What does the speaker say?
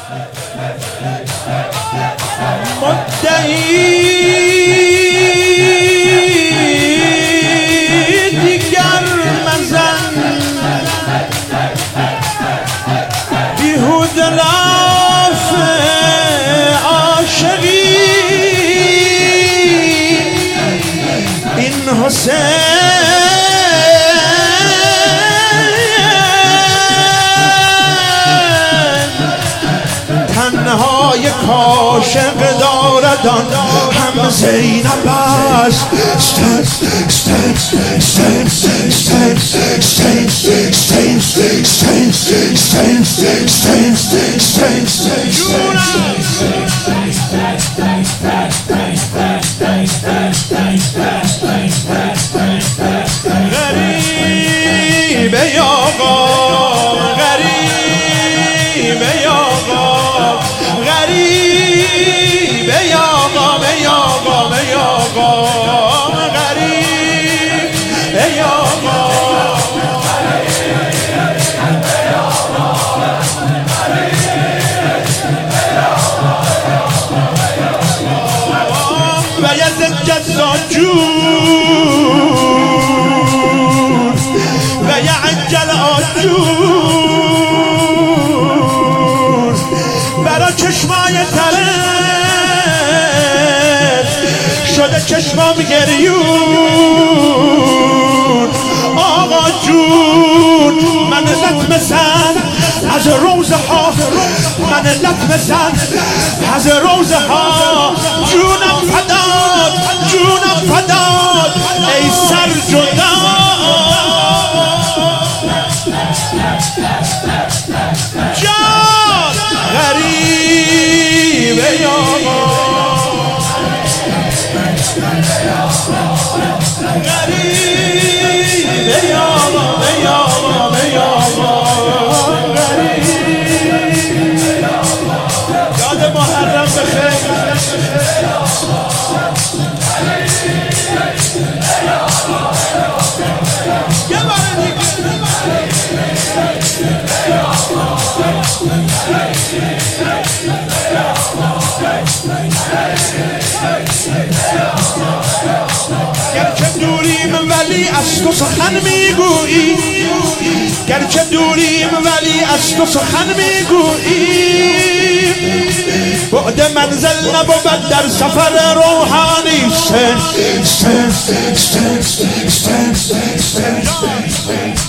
مدعی دیگر مزن بیهوده لاف عاشقی این حسین تنهای کاشق داردان هم زینب است. غریبه آقا غریبه آقا غریبه آقا غریبه آقا و یز جزاجون و یعجل آجون برا چشمای ترت شده چشمام گریون. آقا جون من لطمه زن از روزه ها، من لطمه زن از روزه ها. جونم فداد جونم فداد ای سر جدا. جان غریبه آقا غریبه آقا یاد محرم بخیر. یه بار دیگه گرچه دوریم ولی از تو سخن میگویی، گرچه دوریم ولی از تو سخن میگویی. بعد منزل نبود در سفر روحانی.